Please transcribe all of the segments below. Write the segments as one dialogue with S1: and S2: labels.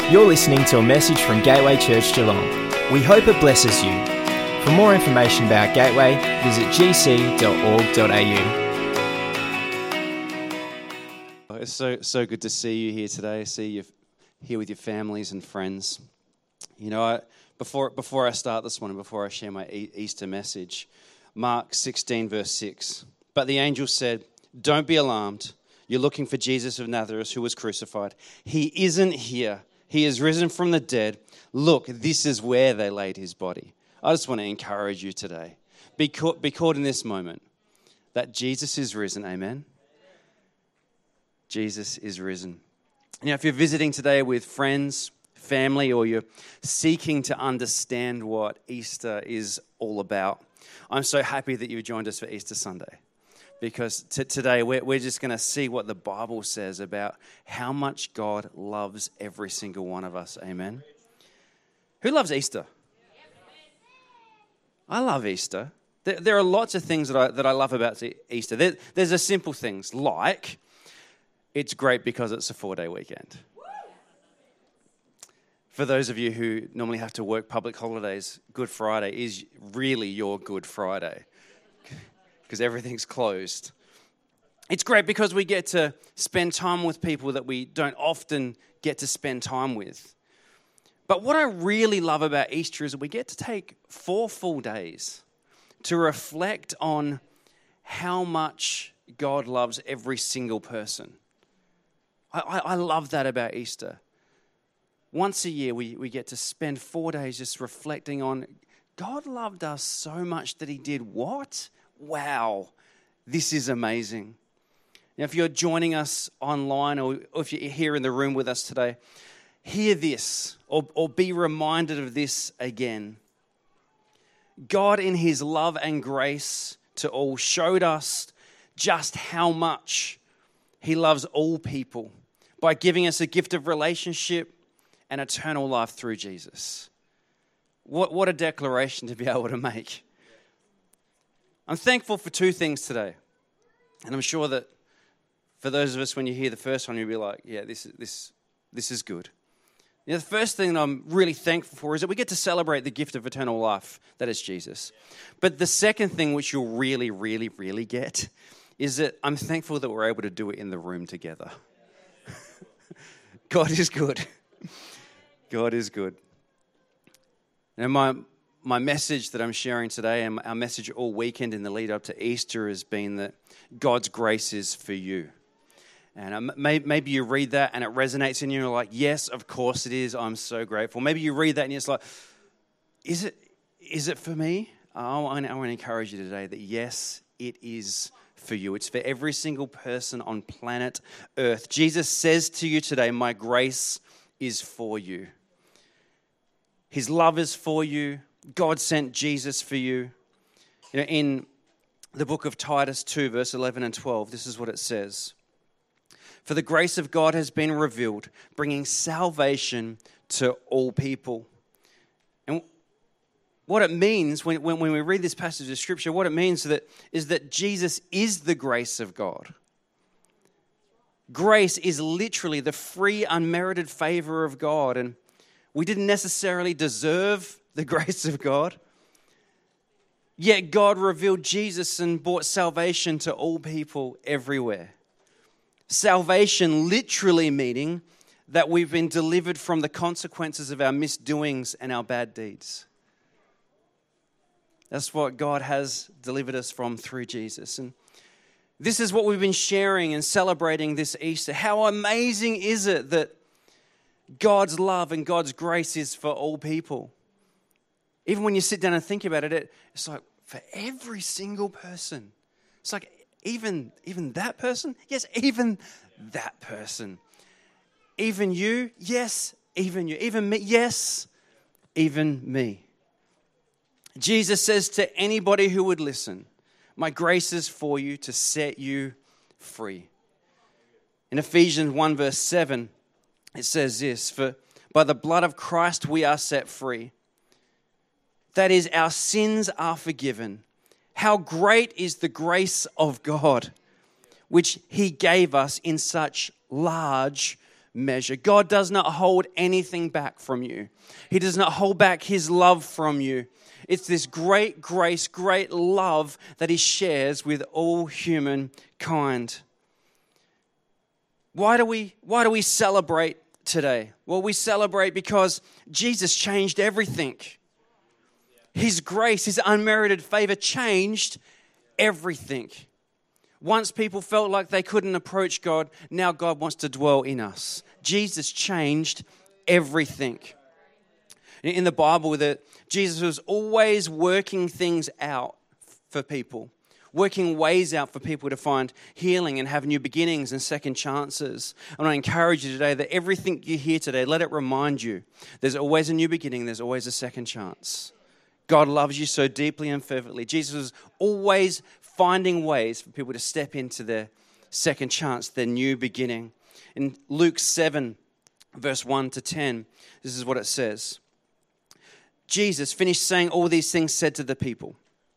S1: You're listening to a message from Gateway Church Geelong. We hope it blesses you. For more information about Gateway, visit gc.org.au.
S2: It's so good to see you here today. See you here with your families and friends. You know, before I start this morning, before I share my Easter message, Mark 16 verse 6. But the angel said, "Don't be alarmed. You're looking for Jesus of Nazareth who was crucified. He isn't here. He is risen from the dead. Look, this is where they laid his body." I just want to encourage you today. Be caught in this moment that Jesus is risen. Amen. Jesus is risen. You know, if you're visiting today with friends, family, or you're seeking to understand what Easter is all about, I'm so happy that you've joined us for Easter Sunday. Because today we're just going to see what the Bible says about how much God loves every single one of us. Amen. Who loves Easter? I love Easter. There are lots of things that I love about Easter. There's the simple things like it's great because it's a 4-day weekend. For those of you who normally have to work public holidays, Good Friday is really your Good Friday, because everything's closed. It's great because we get to spend time with people that we don't often get to spend time with. But what I really love about Easter is that we get to take 4 full days to reflect on how much God loves every single person. I love that about Easter. Once a year, we get to spend 4 days just reflecting on God loved us so much that he did what? Wow, this is amazing. Now, if you're joining us online or if you're here in the room with us today, hear this or be reminded of this again. God, in his love and grace to all, showed us just how much he loves all people by giving us a gift of relationship and eternal life through Jesus. What a declaration to be able to make. I'm thankful for 2 things today. And I'm sure that for those of us, when you hear the first one, you'll be like, yeah, this is good. You know, the first thing that I'm really thankful for is that we get to celebrate the gift of eternal life, that is Jesus. But the second thing, which you'll really, really, really get, is that I'm thankful that we're able to do it in the room together. God is good. God is good. Now, my message that I'm sharing today and our message all weekend in the lead up to Easter has been that God's grace is for you. And maybe you read that and it resonates in you and you're like, yes, of course it is. I'm so grateful. Maybe you read that and it's like, is it for me? I want to encourage you today that yes, it is for you. It's for every single person on planet Earth. Jesus says to you today, my grace is for you. His love is for you. God sent Jesus for you. You know, in the book of Titus 2, verse 11 and 12, this is what it says. For the grace of God has been revealed, bringing salvation to all people. And what it means when we read this passage of Scripture, what it means is that Jesus is the grace of God. Grace is literally the free, unmerited favor of God. And we didn't necessarily deserve the grace of God. Yet God revealed Jesus and brought salvation to all people everywhere. Salvation literally meaning that we've been delivered from the consequences of our misdoings and our bad deeds. That's what God has delivered us from through Jesus. And this is what we've been sharing and celebrating this Easter. How amazing is it that God's love and God's grace is for all people? Even when you sit down and think about it, it's like for every single person. It's like even that person? Yes, even that person. Even you? Yes, even you. Even me? Yes, even me. Jesus says to anybody who would listen, my grace is for you to set you free. In Ephesians 1 verse 7, it says this, for by the blood of Christ we are set free. That is, our sins are forgiven. How great is the grace of God, which he gave us in such large measure. God does not hold anything back from you. He does not hold back his love from you. It's this great grace, great love that he shares with all humankind. Why do we celebrate today? Well, we celebrate because Jesus changed everything. His grace, his unmerited favor changed everything. Once people felt like they couldn't approach God, now God wants to dwell in us. Jesus changed everything. In the Bible, Jesus was always working things out for people, working ways out for people to find healing and have new beginnings and second chances. And I encourage you today that everything you hear today, let it remind you there's always a new beginning, there's always a second chance. God loves you so deeply and fervently. Jesus was always finding ways for people to step into their second chance, their new beginning. In Luke 7, verse 1 to 10, this is what it says. Jesus finished saying all these things, said to the people.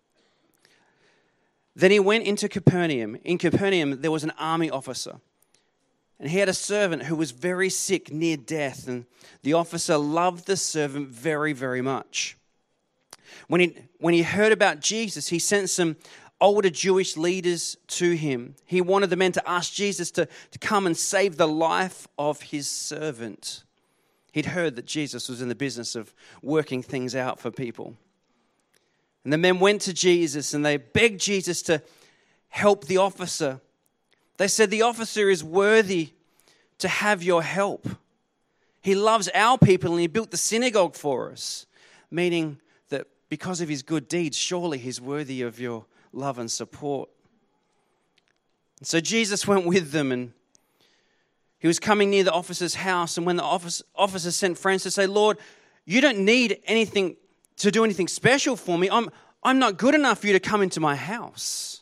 S2: Then he went into Capernaum. In Capernaum, there was an army officer, and he had a servant who was very sick, near death, and the officer loved the servant very, very much. When he heard about Jesus, he sent some older Jewish leaders to him. He wanted the men to ask Jesus to come and save the life of his servant. He'd heard that Jesus was in the business of working things out for people. And the men went to Jesus and they begged Jesus to help the officer. They said, the officer is worthy to have your help. He loves our people and he built the synagogue for us. Meaning that because of his good deeds, surely he's worthy of your love and support. And so Jesus went with them, and he was coming near the officer's house, and when the officer sent friends to say, Lord, you don't need anything to do anything special for me. I'm not good enough for you to come into my house.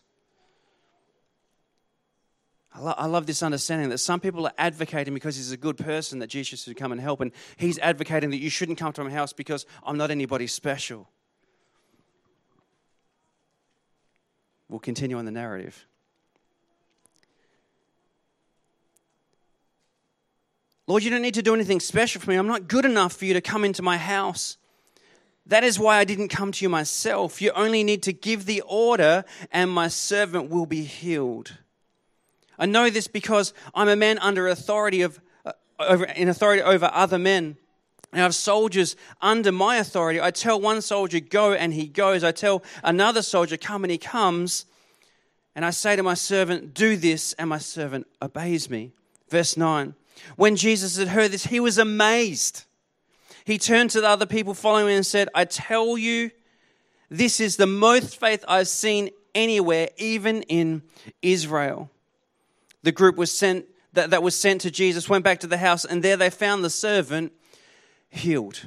S2: I love this understanding that some people are advocating because he's a good person that Jesus should come and help, and he's advocating that you shouldn't come to my house because I'm not anybody special. We'll continue on the narrative. Lord, you don't need to do anything special for me. I'm not good enough for you to come into my house. That is why I didn't come to you myself. You only need to give the order and my servant will be healed. I know this because I'm a man under authority over other men. I have soldiers under my authority. I tell one soldier, go, and he goes. I tell another soldier, come, and he comes. And I say to my servant, do this, and my servant obeys me. Verse 9. When Jesus had heard this, he was amazed. He turned to the other people following him and said, I tell you, this is the most faith I've seen anywhere, even in Israel. The group was sent that was sent to Jesus went back to the house, and there they found the servant healed.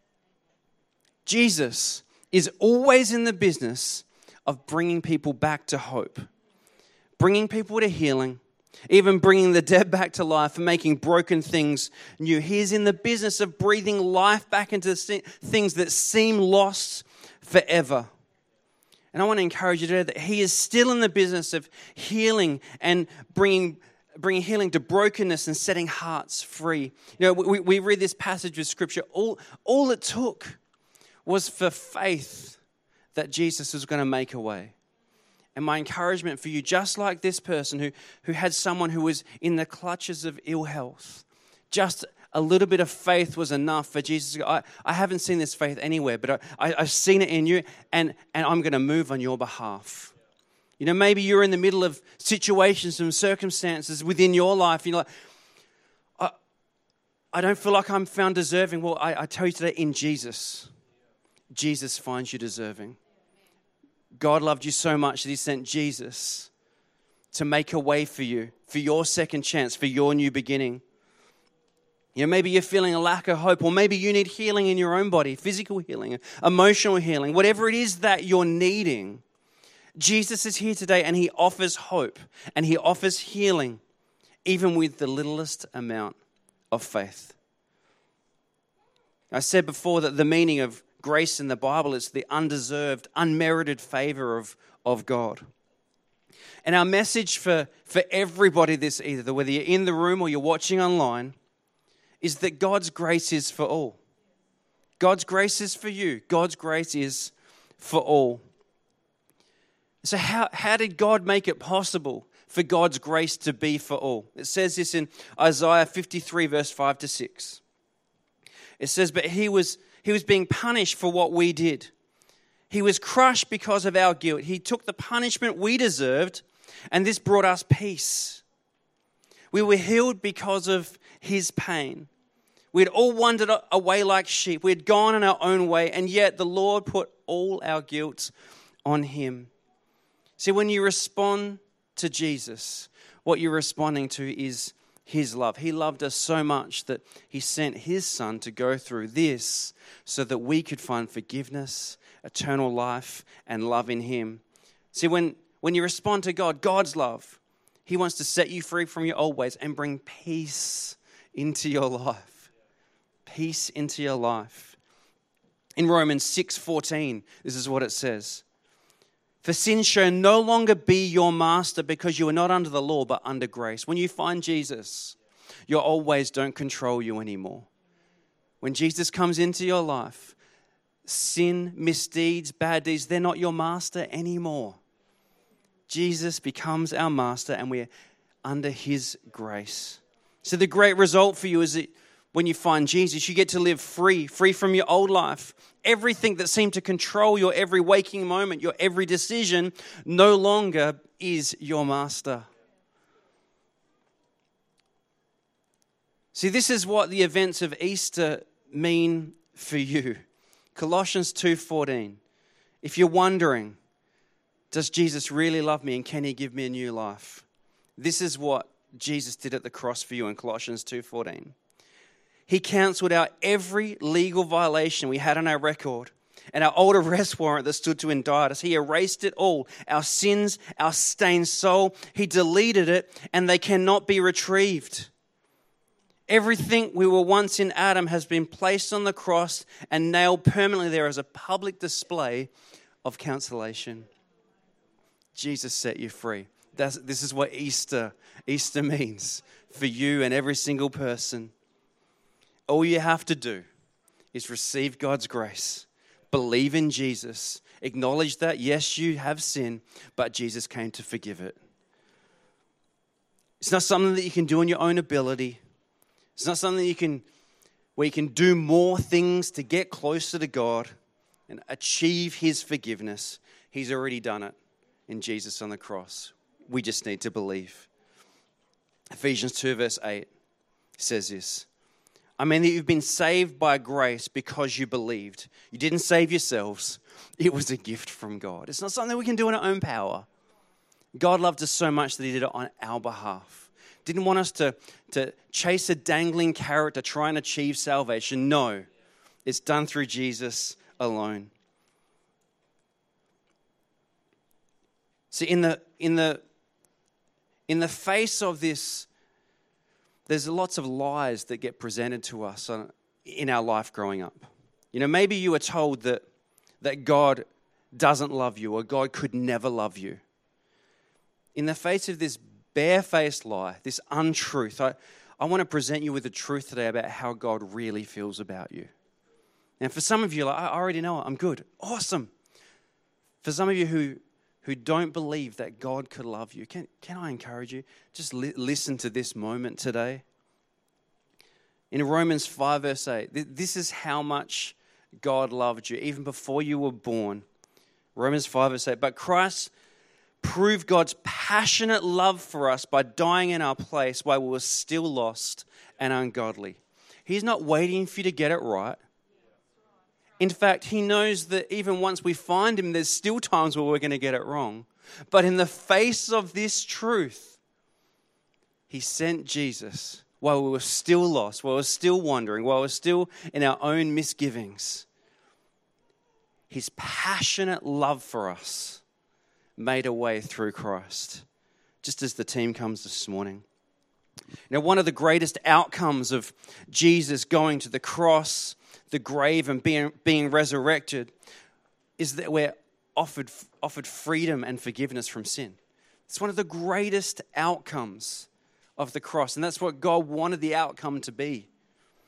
S2: Jesus is always in the business of bringing people back to hope, bringing people to healing, even bringing the dead back to life and making broken things new. He is in the business of breathing life back into things that seem lost forever. And I want to encourage you today that he is still in the business of healing and bringing healing to brokenness and setting hearts free. You know, we read this passage of Scripture. All it took was for faith that Jesus was going to make a way. And my encouragement for you, just like this person who had someone who was in the clutches of ill health, just a little bit of faith was enough for Jesus to go, I haven't seen this faith anywhere, but I've seen it in you, and I'm going to move on your behalf. You know, maybe you're in the middle of situations and circumstances within your life. You're like, I don't feel like I'm found deserving. Well, I tell you today, in Jesus finds you deserving. God loved you so much that he sent Jesus to make a way for you, for your second chance, for your new beginning. You know, maybe you're feeling a lack of hope, or maybe you need healing in your own body, physical healing, emotional healing, whatever it is that you're needing. Jesus is here today and he offers hope and he offers healing, even with the littlest amount of faith. I said before that the meaning of grace in the Bible is the undeserved, unmerited favor of God. And our message for everybody this either, whether you're in the room or you're watching online, is that God's grace is for all. God's grace is for you. God's grace is for all. So how did God make it possible for God's grace to be for all? It says this in Isaiah 53, verse 5 to 6. It says, but he was being punished for what we did. He was crushed because of our guilt. He took the punishment we deserved, and this brought us peace. We were healed because of his pain. We had all wandered away like sheep. We had gone in our own way, and yet the Lord put all our guilt on him. See, when you respond to Jesus, what you're responding to is his love. He loved us so much that he sent his son to go through this so that we could find forgiveness, eternal life, and love in him. See, when you respond to God, God's love, he wants to set you free from your old ways and bring peace into your life. Peace into your life. In Romans 6:14, this is what it says. For sin shall no longer be your master because you are not under the law but under grace. When you find Jesus, your old ways don't control you anymore. When Jesus comes into your life, sin, misdeeds, bad deeds, they're not your master anymore. Jesus becomes our master and we're under his grace. So the great result for you is that when you find Jesus, you get to live free from your old life. Everything that seemed to control your every waking moment, your every decision, no longer is your master. See, this is what the events of Easter mean for you. Colossians 2:14. If you're wondering, does Jesus really love me and can he give me a new life? This is what Jesus did at the cross for you in Colossians 2:14. He cancelled out every legal violation we had on our record and our old arrest warrant that stood to indict us. He erased it all, our sins, our stained soul. He deleted it and they cannot be retrieved. Everything we were once in Adam has been placed on the cross and nailed permanently there as a public display of cancellation. Jesus set you free. This is what Easter means for you and every single person. All you have to do is receive God's grace, believe in Jesus, acknowledge that, yes, you have sinned, but Jesus came to forgive it. It's not something that you can do on your own ability. It's not something where you can do more things to get closer to God and achieve his forgiveness. He's already done it in Jesus on the cross. We just need to believe. Ephesians 2 verse 8 says this. I mean that you've been saved by grace because you believed. You didn't save yourselves. It was a gift from God. It's not something we can do in our own power. God loved us so much that he did it on our behalf. Didn't want us to chase a dangling carrot to try and achieve salvation. No, it's done through Jesus alone. See, in the face of this, there's lots of lies that get presented to us in our life growing up. You know, maybe you were told that God doesn't love you or God could never love you. In the face of this barefaced lie, this untruth, I want to present you with the truth today about how God really feels about you. And for some of you, I already know it, I'm good. Awesome. For some of you who don't believe that God could love you, can I encourage you? Just listen to this moment today. In Romans 5 verse 8, this is how much God loved you, even before you were born. Romans 5 verse 8, but Christ proved God's passionate love for us by dying in our place while we were still lost and ungodly. He's not waiting for you to get it right. In fact, he knows that even once we find him, there's still times where we're going to get it wrong. But in the face of this truth, he sent Jesus while we were still lost, while we were still wandering, while we were still in our own misgivings. His passionate love for us made a way through Christ, just as the team comes this morning. Now, one of the greatest outcomes of Jesus going to the cross, the grave, and being resurrected is that we're offered freedom and forgiveness from sin. It's one of the greatest outcomes of the cross, and that's what God wanted the outcome to be.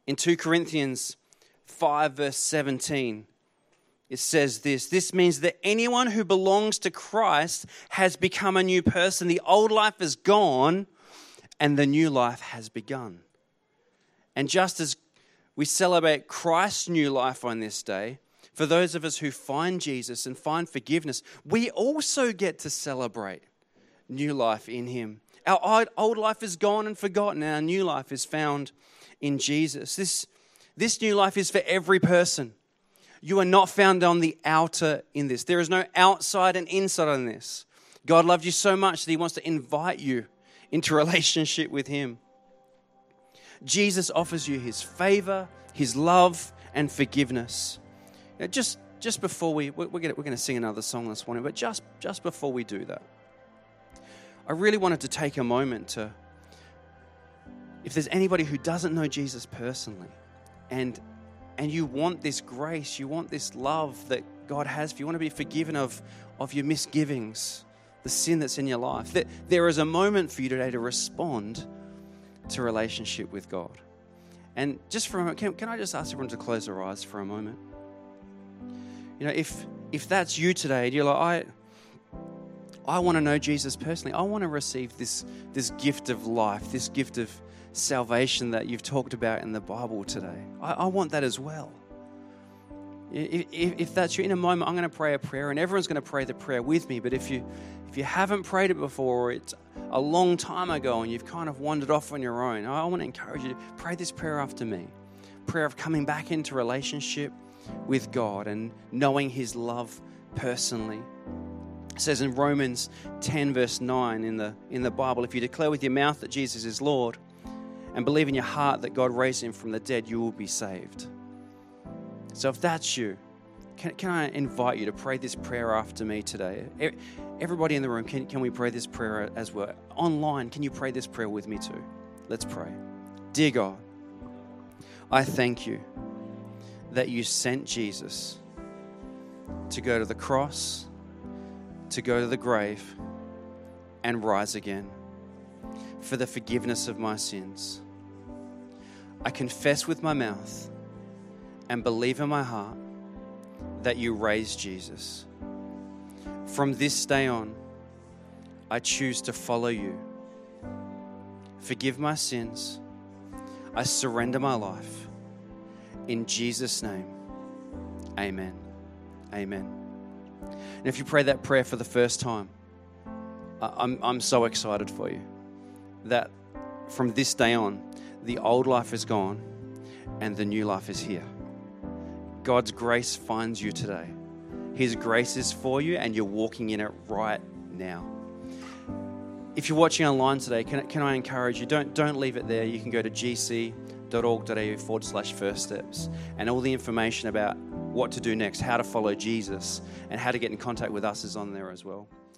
S2: In 2 Corinthians 5 verse 17, it says this means that anyone who belongs to Christ has become a new person. The old life is gone and the new life has begun. And just as we celebrate Christ's new life on this day, for those of us who find Jesus and find forgiveness, we also get to celebrate new life in him. Our old life is gone and forgotten, and our new life is found in Jesus. This new life is for every person. You are not found on the outer in this. There is no outside and inside on this. God loved you so much that he wants to invite you into relationship with him. Jesus offers you his favor, his love, and forgiveness. Now, just before we're going to sing another song this morning, but just before we do that, I really wanted to take a moment to, if there's anybody who doesn't know Jesus personally, and you want this grace, you want this love that God has for you, you want to be forgiven of your misgivings, the sin that's in your life, that there is a moment for you today to respond to relationship with God. And just for a moment, can I just ask everyone to close their eyes for a moment? You know, if that's you today, and you're like, I want to know Jesus personally. I want to receive this gift of life, this gift of salvation that you've talked about in the Bible today. I want that as well. If that's you, in a moment, I'm going to pray a prayer, and everyone's going to pray the prayer with me. But if you haven't prayed it before, or it's a long time ago and you've kind of wandered off on your own, I want to encourage you to pray this prayer after me. Prayer of coming back into relationship with God and knowing his love personally. It says in Romans 10 verse 9 in the Bible, if you declare with your mouth that Jesus is Lord and believe in your heart that God raised him from the dead, you will be saved. So if that's you, can I invite you to pray this prayer after me today? Everybody in the room, can we pray this prayer as well? Online, can you pray this prayer with me too? Let's pray. Dear God, I thank you that you sent Jesus to go to the cross, to go to the grave, and rise again for the forgiveness of my sins. I confess with my mouth and believe in my heart that you raised Jesus. From this day on, I choose to follow you. Forgive my sins. I surrender my life. In Jesus' name, amen. Amen. And if you pray that prayer for the first time, I'm so excited for you that from this day on, the old life is gone and the new life is here. God's grace finds you today. His grace is for you and you're walking in it right now. If you're watching online today, can I encourage you, don't leave it there. You can go to gc.org.au/first steps, and all the information about what to do next, how to follow Jesus, and how to get in contact with us is on there as well.